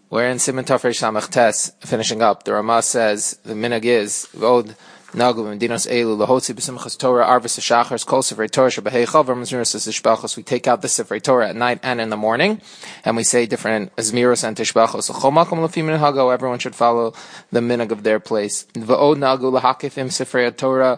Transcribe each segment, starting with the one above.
We're in Siman Tafresh Samach Tes, finishing up. The Ramah says the minhag is V'od Nagu B'Medinos Elu Lahotzi B'Simchas Torah Arvis Shachars Kol Sifrei Torah Shebeheichav Ramazmiros Tishbachos. We take out the Sifrei Torah at night and in the morning, and we say different Zmiros and Tishbachos. Chol Makom Lefi Minhago. Everyone should follow the minhag of their place. V'od Nagu Lahakifim Sifrei Torah.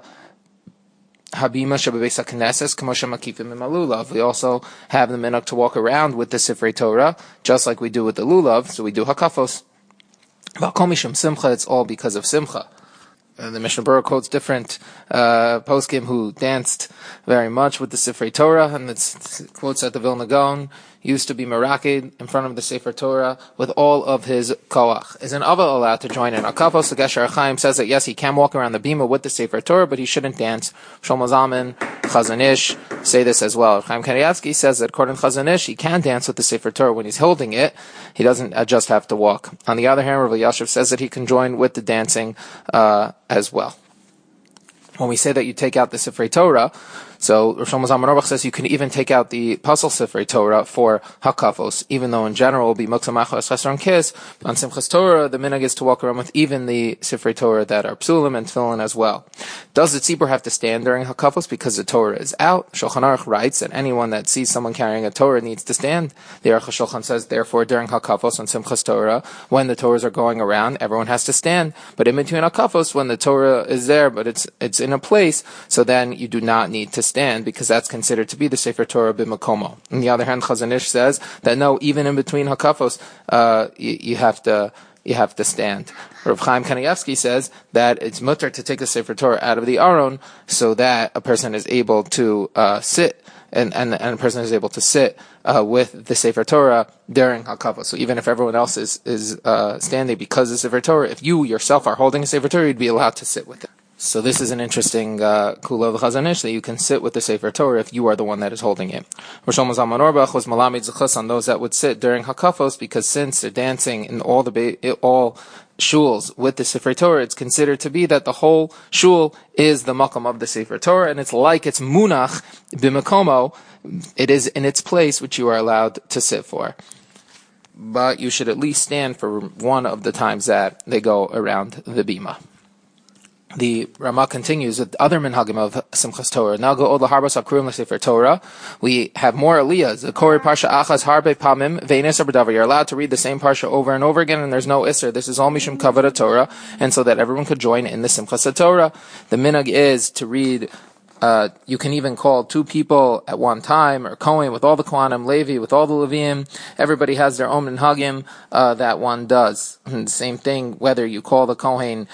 Habima Shabbeisa Knesses Kamosha Makifim Malulav. We also have the minhag to walk around with the Sifrei Torah, just like we do with the lulav. So we do hakafos. Valkomishim Simcha. It's all because of Simcha. The Mishnah Berurah quotes different poskim who danced very much with the Sifrei Torah, and it quotes at the Vilna Gaon used to be meraked in front of the Sefer Torah with all of his koach. Is an Ava allowed to join in? Akafos, the Gesher Chaim says that yes, he can walk around the bima with the Sefer Torah, but he shouldn't dance. Shlomo Zalman, Chazon Ish say this as well. Chaim Kanievsky says that according to Chazon Ish, he can dance with the Sefer Torah when he's holding it. He doesn't just have to walk. On the other hand, Rav Yashiv says that he can join with the dancing as well. When we say that you take out the Sifrei Torah, so Rosh Zalman Auerbach says you can even take out the Pasal Sifrei Torah for Hakafos, even though in general it will be Muktzah Machas Chesron Kis. On Simchas Torah, the minhag is to walk around with even the Sifrei Torah that are Psulim and Tefillin as well. Does the tzibur have to stand during Hakafos because the Torah is out? Shulchan Aruch writes that anyone that sees someone carrying a Torah needs to stand. The Aruch HaShulchan says, therefore, during Hakafos on Simchas Torah, when the Torahs are going around, everyone has to stand. But in between Hakafos, when the Torah is there, but it's in a place, so then you do not need to stand, because that's considered to be the Sefer Torah b'makomo. On the other hand, Chazon Ish says that no, even in between hakafos, you have to stand. Rav Chaim Kanievsky says that it's mutter to take the Sefer Torah out of the Aron so that a person is able to sit, and a person is able to sit with the Sefer Torah during Hakafos. So even if everyone else is standing because of the Sefer Torah, if you yourself are holding a Sefer Torah, you'd be allowed to sit with it. So this is an interesting kula of Chazon Ish, that you can sit with the Sefer Torah if you are the one that is holding it. Rosh Zalman Auerbach was malamid zechus on those that would sit during Hakafos, because since they're dancing in all shuls with the Sefer Torah, it's considered to be that the whole shul is the makom of the Sefer Torah, and it's like it's munach b'makomo. It is in its place which you are allowed to sit for. But you should at least stand for one of the times that they go around the bima. The Ramah continues with other minhagim of Simchas Torah. Now go od laharbos akruim l'sefer Torah. We have more aliyahs. The Kori Parsha Achas Harbe Pamim Ve'ines Abadavar. You're allowed to read the same parsha over and over again, and there's no isser. This is all mishum kavod Torah, and so that everyone could join in the Simchas Torah. The minhag is to read. You can even call two people at one time, or Kohen with all the Kohanim, Levi with all the Leviim. Everybody has their own minhagim that one does. And the same thing, whether you call the Kohen,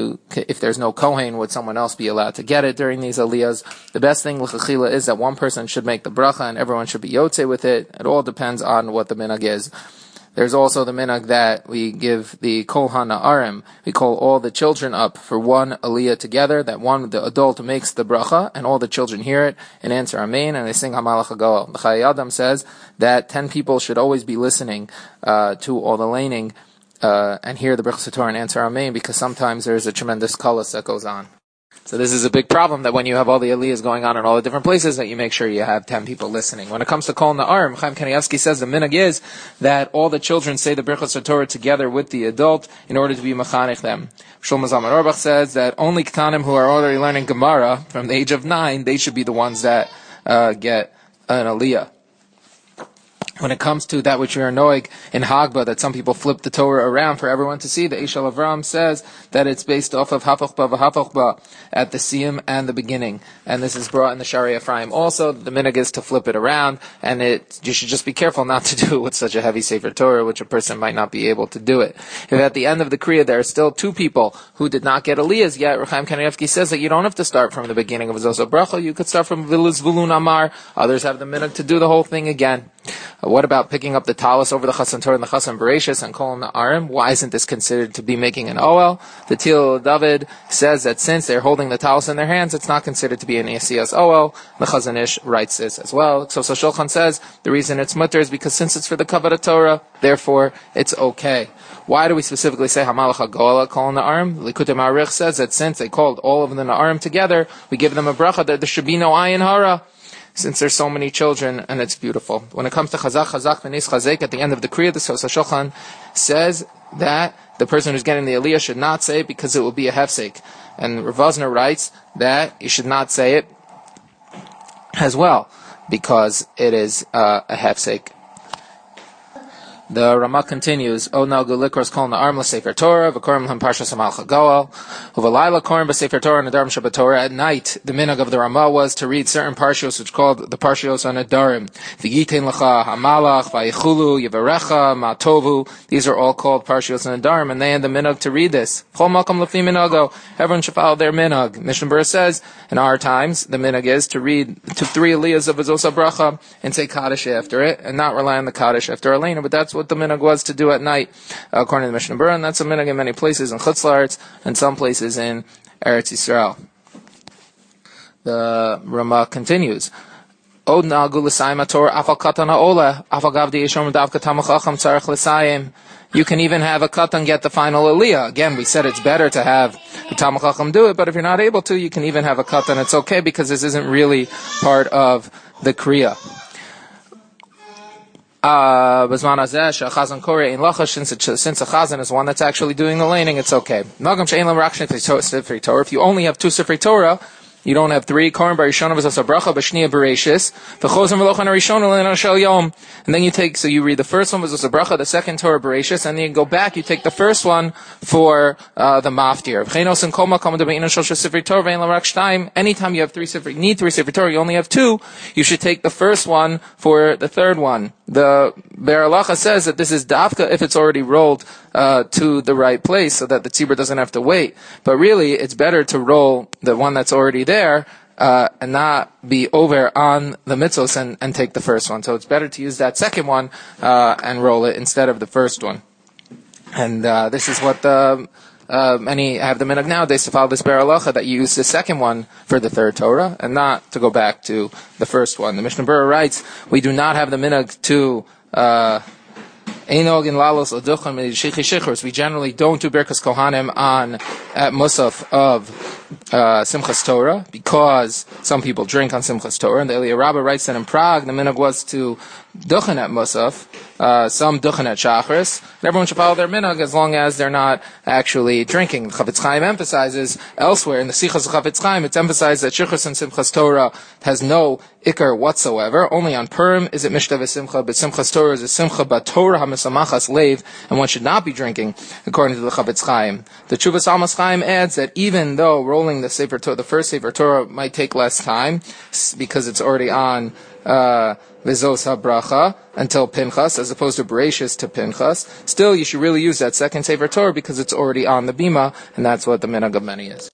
if there's no Kohen, would someone else be allowed to get it during these aliyahs? The best thing l'chachila is that one person should make the bracha and everyone should be yotze with it. It all depends on what the minhag is. There's also the minhag that we give the kol hana'arim. We call all the children up for one aliyah together, that the adult makes the bracha, and all the children hear it and answer amen, and they sing Hamalach HaGoel. The Chayei Adam says that 10 people should always be listening to all the laning and hear the Birchas Torah and answer amen, because sometimes there's a tremendous kolus that goes on. So this is a big problem, that when you have all the aliyahs going on in all the different places, that you make sure you have 10 people listening. When it comes to Kol Na'arim, Chaim Kanievsky says the minhag is that all the children say the Birchas Torah together with the adult in order to be mechanech them. Shlomo Zalman Auerbach says that only Ketanim who are already learning Gemara from the age of 9, they should be the ones that get an aliyah. When it comes to that which we are noig in Hagba, that some people flip the Torah around for everyone to see, the Eshel Avram says that it's based off of Hafach Ba v'Hafach Ba at the siyum and the beginning. And this is brought in the Shari Ephraim also. The minhag is to flip it around, and you should just be careful not to do it with such a heavy Sefer Torah, which a person might not be able to do it. If at the end of the Kriya there are still 2 people who did not get aliyahs yet, Chaim Kanievsky says that you don't have to start from the beginning of Zosa Bracha. You could start from Vilus Vulun Amar. Others have the minhag to do the whole thing again. What about picking up the talis over the Chassan Torah and the Chassan Bereshis and calling the Arim? Why isn't this considered to be making an Oel? The Til David says that since they're holding the talis in their hands, it's not considered to be an Yasiyas Oel. The Chazon Ish writes this as well. So Shulchan says the reason it's mutter is because since it's for the Kavod Torah, therefore it's okay. Why do we specifically say Hamalach HaGoel calling the Arim? Likutei Ma'arich says that since they called all of the Na'arim together, we give them a bracha that there should be no ayin hara. since there's so many children, and it's beautiful. When it comes to chazak v'nes chazek, at the end of the Kriya, the Shulchan says that the person who's getting the aliyah should not say it because it will be a hefsek. And Rav Vosner writes that you should not say it as well, because it is a hefsek. The Rama continues, O Nalgu Likros Kol Na'arm L'Sefer Torah, V'korim L'hem Parshas Amalcha Goel, U'v'layla Korim B'Sefer Torah, Nadarim Shabbat Torah. At night, the minhag of the Rama was to read certain parshios, which called the parshios on Nadarim. V'yitein L'cha Hamalach, V'yichulu, Yivarecha, Ma'tovu. These are all called parshios on Nadarim, and they had the minhag to read this. Chol Malkam L'fi Minhago. Everyone should follow their minhag. Mishnah Berurah says, in our times, the minhag is to read to 3 aliyahs of Azos HaBracha and say Kaddish after it, and not rely on the Kaddish after Alena, but that's what the minhag was to do at night, according to the Mishnah Berurah, and that's a minhag in many places in Chutz La'aretz and some places in Eretz Yisrael. The Rama continues, Od na'agu l'sayim Torah afal katan ha'ola afal gavdi yishom davka tamachacham tzarech l'sayim. You can even have a katan get the final aliyah. Again, we said it's better to have the tamachacham do it, but if you're not able to, you can even have a katan. It's okay because this isn't really part of the kriya. Since a chazan is one that's actually doing the laning, it's okay. If you only have 2 Sifrei Torah, you don't have 3. And then you take, so you read the first one was a bracha, the second Torah Bereshis, and then you go back, you take the first one for the maftir. Anytime you have 3 Sifrei, need 3 Sifrei Torah, you only have 2, you should take the first one for the third one. The Be'er Halacha says that this is dafka if it's already rolled to the right place, so that the tzibur doesn't have to wait. But really, it's better to roll the one that's already there and not be over on the mitzvos and take the first one. So it's better to use that second one and roll it instead of the first one. And this is what many have the minhag nowadays to follow this Be'er Halacha, that you use the second one for the third Torah and not to go back to the first one. The Mishnah Berurah writes, we do not have the minhag to we generally don't do Birkas Kohanim at Musaf of Simchas Torah, because some people drink on Simchas Torah. And the Eliyahu Rabbah writes that in Prague the minhag was to duchen at Musaf, some duchen at Shachris, and everyone should follow their minhag as long as they're not actually drinking. The Chafetz Chaim emphasizes elsewhere in the Sichos of Chafetz Chaim, it's emphasized that Shachris and Simchas Torah has no ikar whatsoever. Only on Purim is it Mishta v'Simcha, but Simchas Torah is a Simcha b'Torah ha'mesamachas leiv, and one should not be drinking, according to the Chafetz Chaim. The Tshuvas Almas Chaim adds that even though rolling the Sefer Torah, the first Sefer Torah, might take less time because it's already on Vizos HaBracha until Pinchas, as opposed to Bereshis to Pinchas, still you should really use that second Sefer Torah because it's already on the Bima, and that's what the minhag of many is.